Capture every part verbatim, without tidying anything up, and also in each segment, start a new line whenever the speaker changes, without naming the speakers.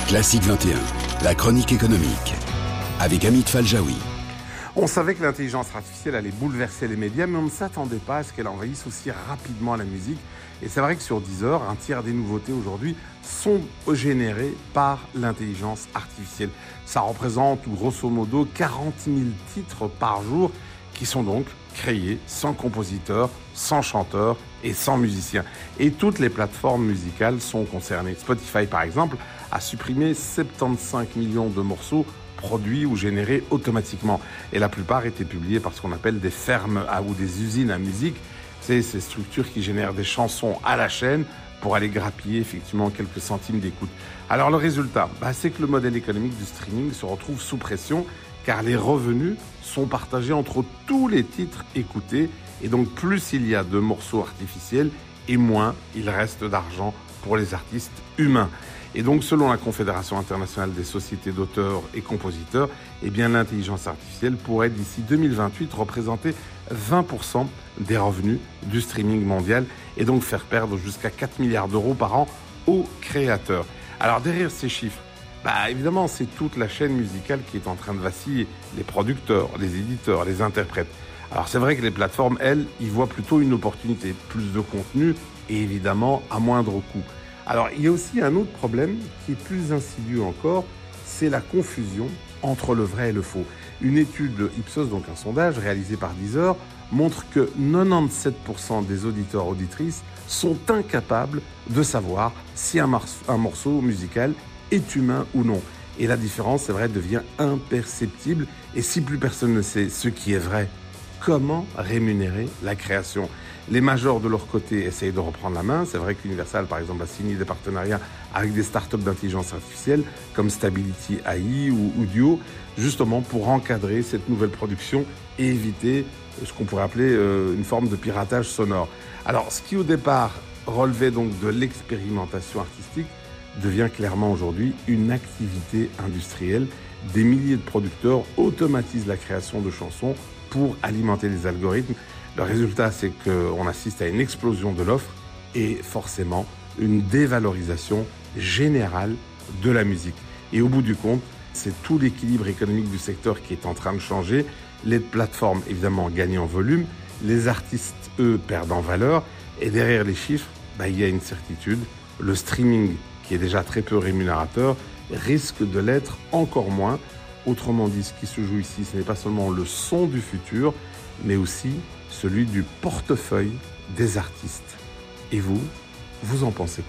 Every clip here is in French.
Classique vingt et un, la chronique économique, avec Amit Faljaoui.
On savait que l'intelligence artificielle allait bouleverser les médias, mais on ne s'attendait pas à ce qu'elle envahisse aussi rapidement la musique. Et c'est vrai que sur Deezer, un tiers des nouveautés aujourd'hui sont générées par l'intelligence artificielle. Ça représente grosso modo quarante mille titres par jour qui sont donc créés sans compositeur, sans chanteur et sans musicien. Et toutes les plateformes musicales sont concernées. Spotify, par exemple, a supprimé soixante-quinze millions de morceaux produits ou générés automatiquement. Et la plupart étaient publiés par ce qu'on appelle des fermes à, ou des usines à musique. C'est ces structures qui génèrent des chansons à la chaîne pour aller grappiller effectivement quelques centimes d'écoute. Alors le résultat, bah, c'est que le modèle économique du streaming se retrouve sous pression car les revenus sont partagés entre tous les titres écoutés et donc plus il y a de morceaux artificiels et moins il reste d'argent pour les artistes humains. Et donc, selon la Confédération internationale des sociétés d'auteurs et compositeurs, eh bien, l'intelligence artificielle pourrait, d'ici deux mille vingt-huit, représenter vingt pour cent des revenus du streaming mondial et donc faire perdre jusqu'à quatre milliards d'euros par an aux créateurs. Alors, derrière ces chiffres, bah, évidemment, c'est toute la chaîne musicale qui est en train de vaciller. Les producteurs, les éditeurs, les interprètes. Alors, c'est vrai que les plateformes, elles, y voient plutôt une opportunité. Plus de contenu et évidemment à moindre coût. Alors, il y a aussi un autre problème qui est plus insidieux encore, c'est la confusion entre le vrai et le faux. Une étude de Ipsos, donc un sondage réalisé par Deezer, montre que quatre-vingt-dix-sept pour cent des auditeurs auditrices sont incapables de savoir si un, mar- un morceau musical est humain ou non. Et la différence, c'est vrai, devient imperceptible. Et si plus personne ne sait ce qui est vrai, comment rémunérer la création ? Les majors, de leur côté, essayent de reprendre la main. C'est vrai qu'Universal, par exemple, a signé des partenariats avec des startups d'intelligence artificielle comme Stability A I ou Udio, justement pour encadrer cette nouvelle production et éviter ce qu'on pourrait appeler euh, une forme de piratage sonore. Alors, ce qui au départ relevait donc de l'expérimentation artistique devient clairement aujourd'hui une activité industrielle. Des milliers de producteurs automatisent la création de chansons pour alimenter les algorithmes. Le résultat, c'est qu'on assiste à une explosion de l'offre et forcément une dévalorisation générale de la musique. Et au bout du compte, c'est tout l'équilibre économique du secteur qui est en train de changer. Les plateformes, évidemment, gagnent en volume. Les artistes, eux, perdent en valeur. Et derrière les chiffres, bah, il y a une certitude. Le streaming, qui est déjà très peu rémunérateur, risque de l'être encore moins. Autrement dit, ce qui se joue ici, ce n'est pas seulement le son du futur, mais aussi celui du portefeuille des artistes. Et vous, vous en pensez quoi ?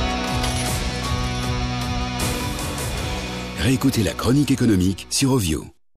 Réécoutez la chronique économique sur Ovio.